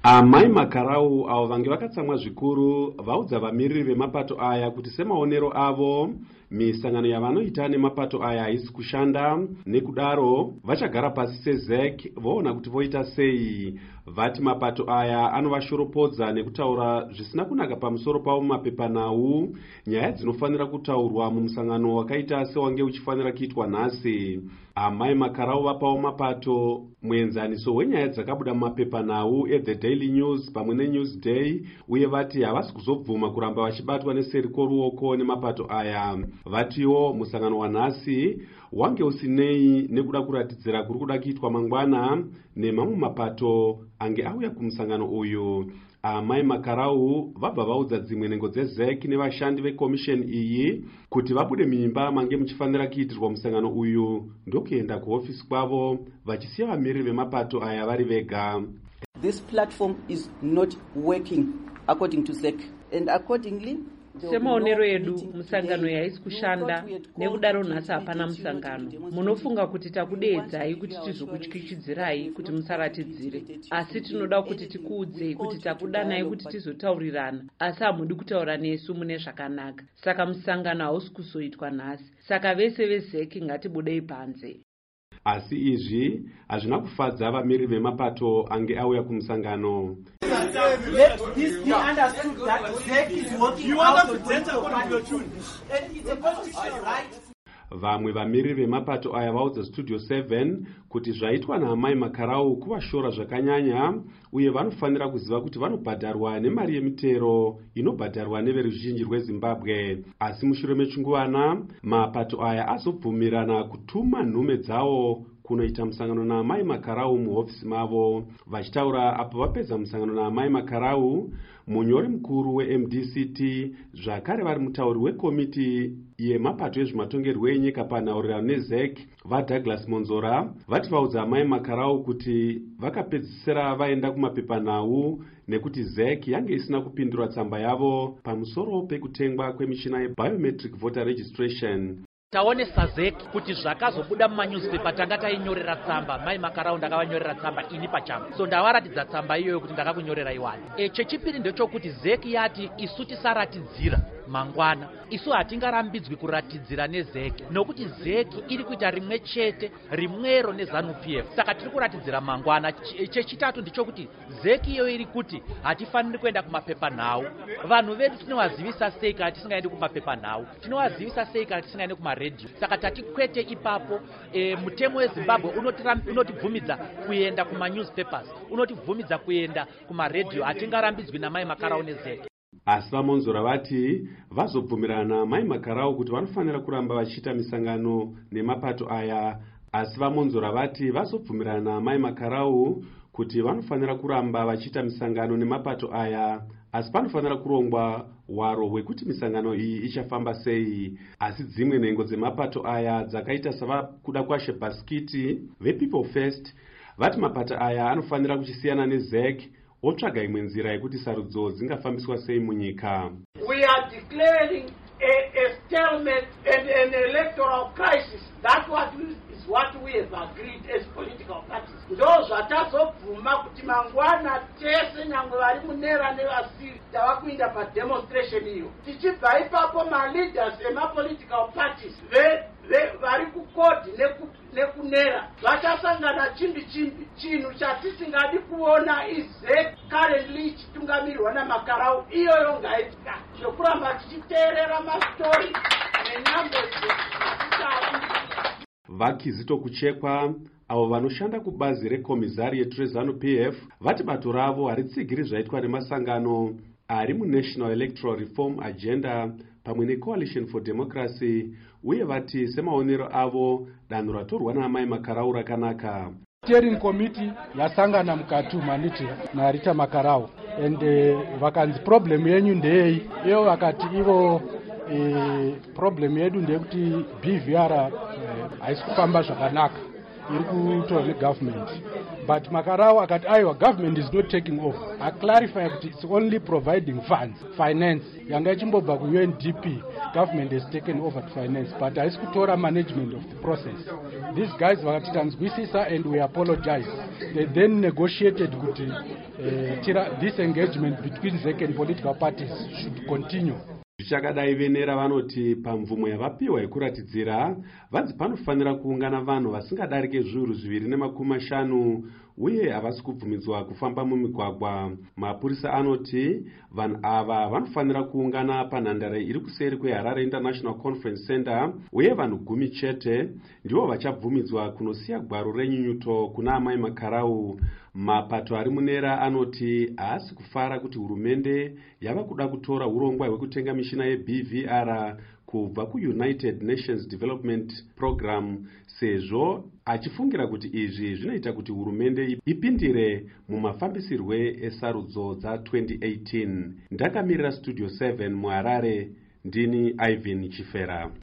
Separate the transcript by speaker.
Speaker 1: Amai Makarau avo vange vakatsamwa zvikuru vaudza vamiriri vemapato aya kuti semaonero avo misangano yavanoita nemapato aya haisi kushanda, nekudaro vachagara pasi seZEC voona kuti voita sei. Vati mapato aya anovashoropodza nekutaura zvisina kunaka pamusoro pavo mumapepanhau, nyaya dzinofanira kutaurwa mumusangano wakaita sewange uchifanira kuitwa nhasi. Amai Makarau vapawo mapato muenzaniso wenyaya dzakabuda mumapepanhau eThe Daily News pamwe neNewsday, uye vati havasi kuzobvuma kuramba vachibatwa neseri kworuoko nemapato aya. Vatiwo musangano wanhasi wange usinei nekuda kuratidzira kuri kuda kuitwa mangwana nemamwe mapato ange auya kumusangano uyu. Amai Makarau vabva vaudza dzimwe nhengo dzeZEC nevashandi vekomisheni iyi kuti vabude mimba mange muchifanira kuitirwa musangano uyu ndokuenda kuhofisi kwavo vachisiya vamiriri vemapato aya vari vega.
Speaker 2: This platform is not working according to ZEC, and accordingly
Speaker 3: semaonero edu musangano yaisi kushanda, nekudaro nhasi hapana musangano. Munofunga kuti takudeedzai kuti tizokutyichidzirai kuti musaratidzire, asi tinoda kuti tikuudzei kuti takudanai kuti tizotaurirana, asi hamudi kutaura nesu mune zvakanaka. Saka musangano hausi kuzoitwa nhasi, saka vese veZEC ngatibudei panze.
Speaker 1: Asi izvi hazvina kufadza vamiriri vemapato ange auya kumusangano.
Speaker 4: Let this be understood that ZEC is working out of your tune. And it's a constitutional right.
Speaker 1: Vamwe vamiriri vemapato aya vaudza Studio 7 kuti zvaitwa naamai Makarau kuvashora zvakanyanya, uye vanofanira kuziva kuti vanobhadharwa nemari yemitero inobhadharwa neveruzhinji rweZimbabwe. Asi mushure mechinguvana mapato aya azobvumirana kutuma nhume dzawo kunoita musangano naamai Makarau muhofisi mavo. Vachitaura apo vapedza musangano naamai Makarau, munyori mukuru weMDCT zvakare vari mutauri wekomiti yemapato ezvematongerwo enyika panhaurirano neZEC vaDouglas Monzora vati vaudza amai Makarau kuti vakapedzisira vaenda kumapepanhau nekuti ZEC yange isina kupindura tsamba yavo pamusoro pekutengwa kwemishina yebiometric voter registration.
Speaker 5: Taonesa ZEC kuti zvakazobuda mumanewspaper tanga tainyorera tsamba. Mai Makarau ndakavanyorera tsamba ini pachangu, so ndavaratidza tsamba iyoyo kuti ndakakunyorera iwani. Chechipiri ndechokuti ZEC yati isu tisaratidzira mangwana, isu hatingarambidzwi kuratidzira neZEC nokuti ZEC iri kuita rimwe chete, rimwero neZANU-PF, saka tiri kuratidzira mangwana. Chechitatu ndichokuti ZEC iyo iri kuti hatifaniri kuenda kumapepanhau. Vanhu vedu tinovazivisa sei kana tisingaendi kumapepanhau, tinovazivisa sei kana tisingaendi kumaredhiyo. Saka tatikwete ipapo. Mutemo weZimbabwe unotibvumidza kuenda kumanewspapers, unotibvumidza kuenda kumaredhiyo. Hatingarambidzwi namai Makarau neZEC.
Speaker 1: Asi vaMonzora vati vazobvumirana naamai Makarau kuti vanofanira kuramba vachiita misangano nemapato aya. Asi vaMonzora vati vazobvumirana naamai Makarau kuti vanofanira kuramba vachiita misangano nemapato aya, asi panofanira kurongwa hwaro hwekuti misangano iyi ichafamba sei. Asi dzimwe nhengo dzemapato aya dzakaita savakuda kwashe Baskiti vePeople First vati mapato aya anofanira kuchisiyana neZEC otsvaga imwe nzira yekuti sarudzo dzingafambiswa sei munyika.
Speaker 6: We are declaring a stalemate and an electoral crisis. That's what we have agreed as political parties. Ndo zvatazobvuma kuti mangwana tese nyangwe vari munera nevasiri tavakuinda pademonstration iyo. Tichibva ipapo maleaders emapolitical parties vari kukodhi nekunera vachasangana chimbi chinhu chatisingadi kuona iZEC currently ichitungamirirwa naMakarau iyoyo ngaitika zvokuramba tichiteerera mastori nenyambo dzatitai.
Speaker 1: VaKizito Kuchekwa avo vanoshanda kubazi rekomizariat reZANU-PF vati bato ravo haritsigiri zvaitwa nemasangano ari muNational Electoral Reform Agenda pamwe neCoalition for Democracy, uye vati semaonero avo danho ratorwa naamai Makarau rakanaka.
Speaker 7: Steering committee yasangana mukati maniti naRita Makarau and vakanzi problem yenyu ndei, iyo vakati ivo problem yedu ndekuti BVR haisi kufamba zvakanaka, iri kutorwa negovernment. but Makarao akati aiwa government is not taking over. I clarify that it's only providing funds, finance. Yanga ichimbobva ku UNDP, government has taken over to finance, but haisi kutora management of the process. These guys vakati tanzwisisa and we apologize. They then negotiated kuti this engagement between ZEC and political parties should continue.
Speaker 1: Zvichakadai venera vanoti pamvumo yavapiwa yekuratidzira vanzi panofanira kuungana vanhu vasingadarike zviuru 250 uye havasi kubvumidzwa kufamba mumigwagwa. Mapurisa anoti vanhu ava vanofanira kuungana panhandare iri kuseri kweHarare International Conference Center uye vanhu 10 chete ndivo vachabvumidzwa kunosiya gwaro renyunyuto kuna amai Makarau. Mapato ari munera anoti haasi kufara kuti hurumende yava kuda kutora urongwa hwekutenga mishina yeBVR kubva kuUnited Nations Development Program sezvo achifungira kuti izvi zvinoita kuti hurumende ipindire mumafambisirwe esarudzo dza2018. Ndakamirira Studio 7 muHarare, ndini Ivan Chifera.